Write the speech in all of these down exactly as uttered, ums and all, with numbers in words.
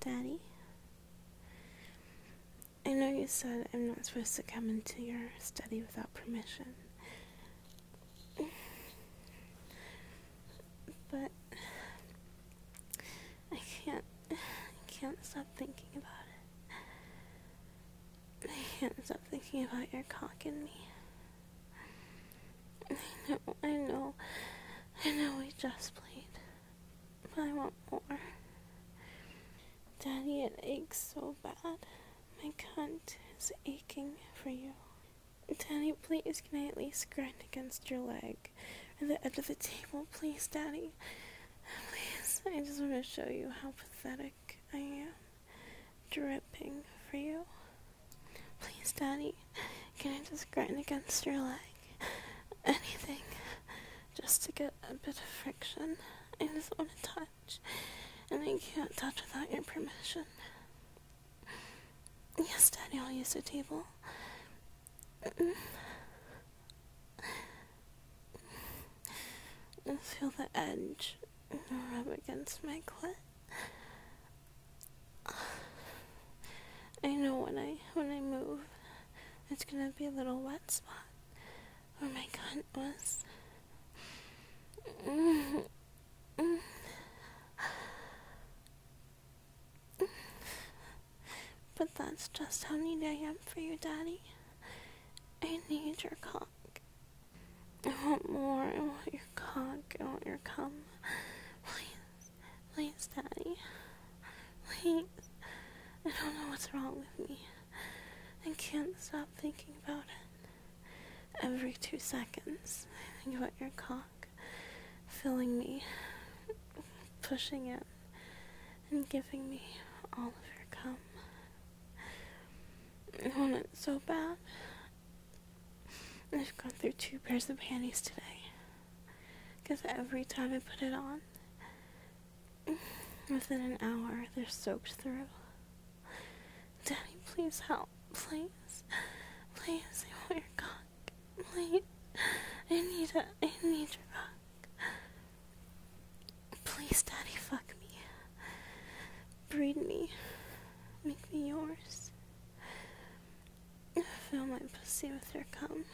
Daddy? I know you said I'm not supposed to come into your study without permission. But I can't, I can't stop thinking about it. I can't stop thinking about your cock in me. I know, I know, I know we just played, but I want more. Daddy, it aches so bad. My cunt is aching for you. Daddy, please, can I at least grind against your leg or the edge of the table, please, Daddy? Please, I just want to show you how pathetic I am, dripping for you. Please, Daddy, can I just grind against your leg? Anything, just to get a bit of friction. I just want to touch, and I can't touch without your permission. Yes, Daddy, I'll use the table. I feel the edge rub against my clit. I know when I when I move, it's gonna be a little wet spot where my cunt was. But that's just how needy I am for you, Daddy. I need your cock. I want more. I want your cock. I want your cum. Please. Please, Daddy. Please. I don't know what's wrong with me. I can't stop thinking about it. Every two seconds, I think about your cock filling me, pushing it, and giving me all of your cum. I want it so bad. I've gone through two pairs of panties today, because every time I put it on, within an hour, they're soaked through. Daddy, please help. Please. Please, I want your cock. Please. I need it. I need your cock. Please, Daddy, fuck me. Breed me. Make me yours. Fill my pussy with your cum.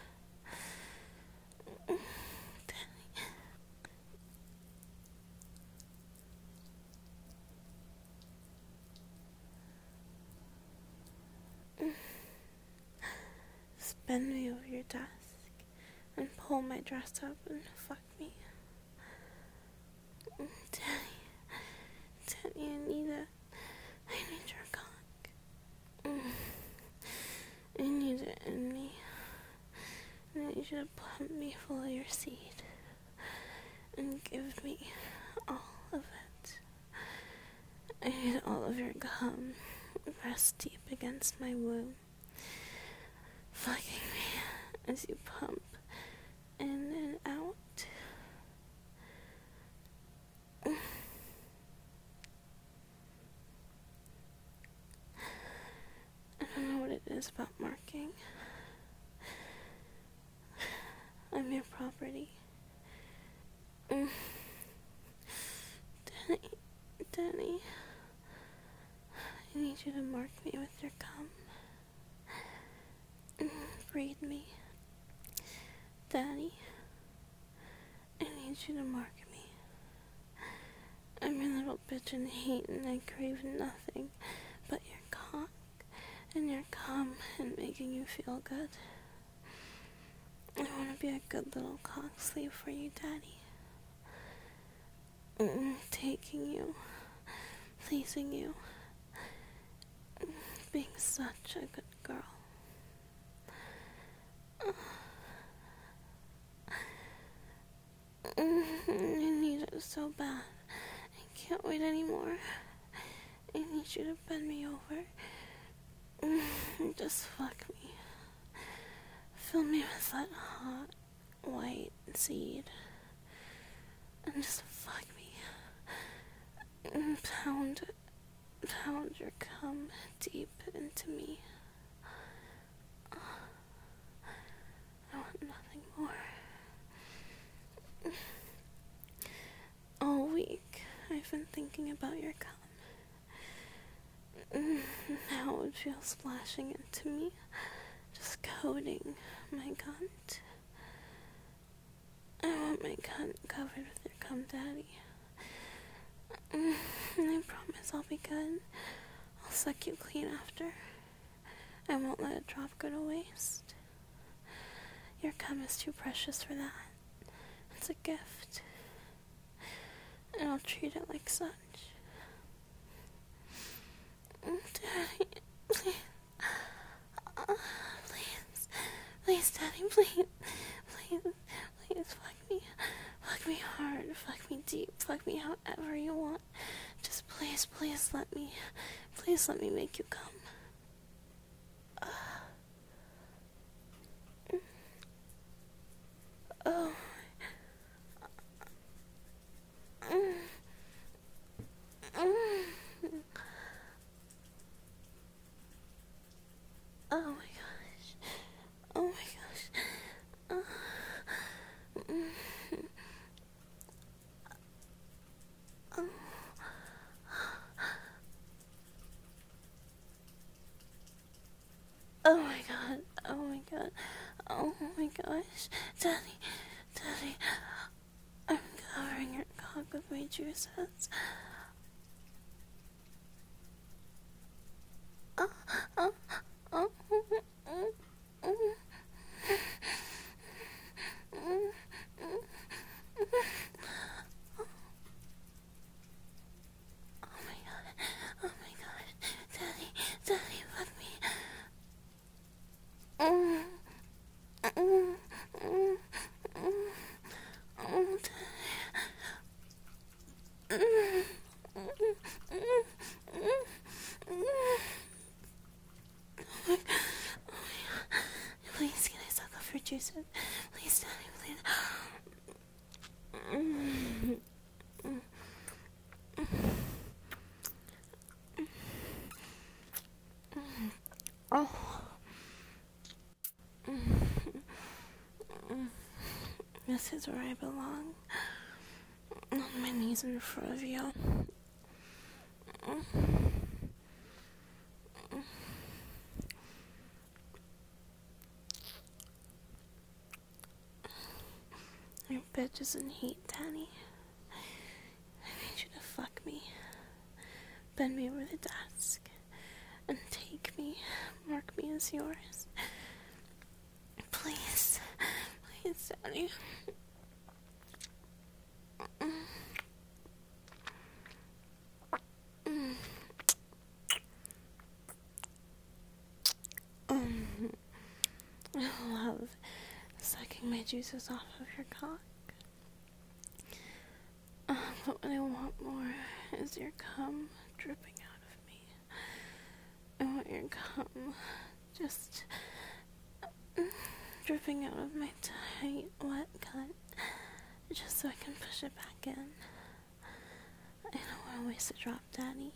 Just bend me over your desk and pull my dress up and fuck me. Daddy, Daddy, I need it. I need your cock. I need it in me. And I need you to pump me full of your seed and give me all of it. I need all of your cum pressed deep against my womb, fucking me as you pump in and out. I don't know what it is about marking. I'm your property. Mm. Danny, Danny, I need you to mark me with your cum. Mm. Breed me. Daddy, I need you to mark me. I'm your little bitch in hate and I crave nothing but your cock and your cum and making you feel good. I want to be a good little cock slave for you, Daddy. Mm, taking you, pleasing you, mm, being such a good girl. Mm, I need it so bad. I can't wait anymore. I need you to bend me over mm, and just fuck me. Fill me with that hot, white seed. And just fuck me. And pound, pound your cum deep into me. I want nothing more. All week, I've been thinking about your cum. Now it feels splashing into me, just coating my cunt. I want my cunt covered with your cum, Daddy. And I promise I'll be good. I'll suck you clean after. I won't let a drop go to waste. Your cum is too precious for that. It's a gift. And I'll treat it like such. Daddy, please. Uh, please. Please, Daddy, please. Please, please, fuck me. Fuck me hard. Fuck me deep. Fuck me however you want. Just please, please let me. Please let me make you come. Uh. Oh. Mm. Mm. Oh my gosh. Oh my gosh. Uh. Mm. Oh. Oh my god. Oh my god. Oh my gosh. Daddy. Daddy. I'm covering your cock with my juices. Oh, oh, oh, mm, mm, mm, mm, mm, mm. Oh my god. Oh my god. Daddy. Daddy, fuck me. Mm, mm, mm, mm. Oh, Daddy. Mm, mm, mm, mm, mm. Please, can I suck off your juices? Please, Daddy, please. Mm, mm, mm, mm. Oh. Mm, mm. This is where I belong. On my knees in front of you. Mm. Mm. Your bitch is in heat, Danny. I need you to fuck me. Bend me over the desk. And take me. Mark me as yours. Please. Please, Danny. Mm. Mm. Um, I love sucking my juices off of your cock. Uh, but what I want more is your cum dripping out of me. I want your cum just uh, dripping out of my tight, wet cunt, just so I can push it back in. I don't want to waste a drop, Daddy.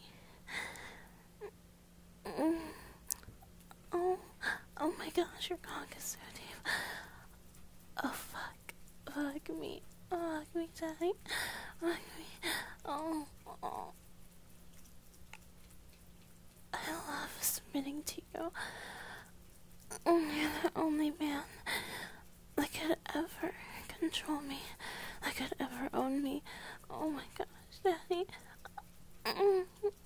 Mm. Oh, oh my gosh, your cock is so deep. Oh fuck, fuck me, fuck me, Daddy, fuck me. Oh, oh. I love submitting to you. You're the only man that could ever control me, that could ever own me. Oh my gosh, Daddy. Mm.